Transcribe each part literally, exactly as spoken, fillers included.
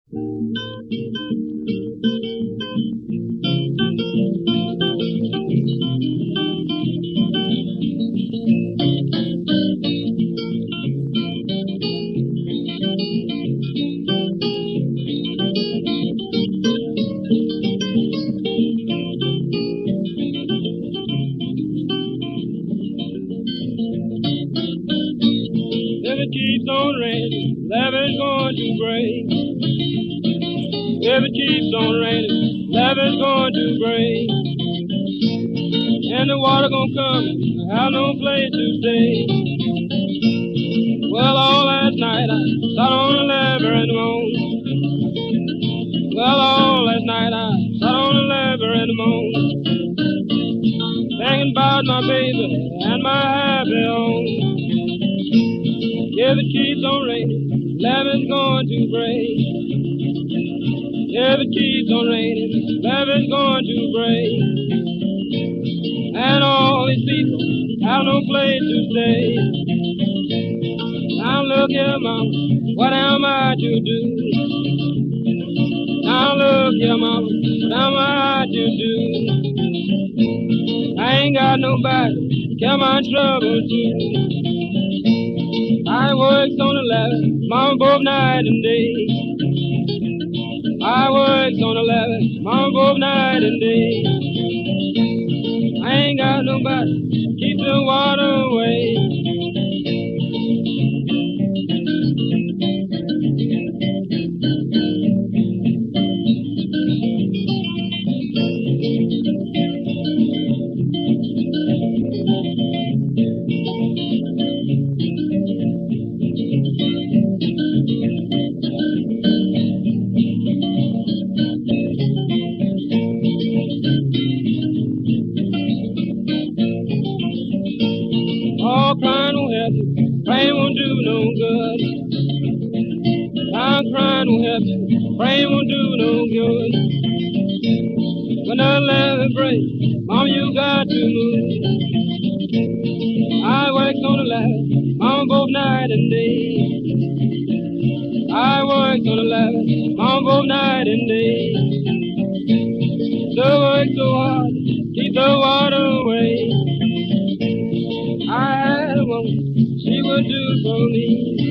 If it keeps on raining, levee's going to break. If it keeps on raining, levee's going to break. And the water gonna come, and have no place to stay. Well, all last night I sat on the levee and moaned. Well, all last night I sat on the levee and moaned. Thinking about my baby and my happy home. If it keeps on raining, levee's going to break. If it keeps on raining, levee's going to break. And all these people have no place to stay. Now look here, mama, what am I to do? Now look here, mama, what am I to do? I ain't got nobody to care my trouble to. I works on the levee, mama, both night and day. I works on the levee, mama, both night and day. I ain't got nobody to keep the water away. All crying won't help you, praying won't do no good. I'm crying won't help you, praying won't do no good. When the levee breaks, mama, you got to move. I work on the levee, mama, both night and day. I work on the levee, mama, both night and day. So work so hard, keep the water away. I had a woman, she would do for me.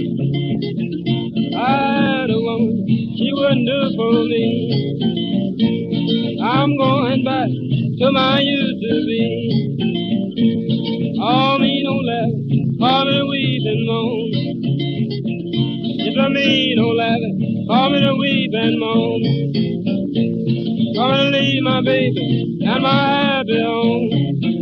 I had a woman, she wouldn't do for me. I'm going back to my used to be. All me don't laugh, call me to weep and moan. If I me don't laugh, call me to weep and moan. Call me to leave my baby and my happy home.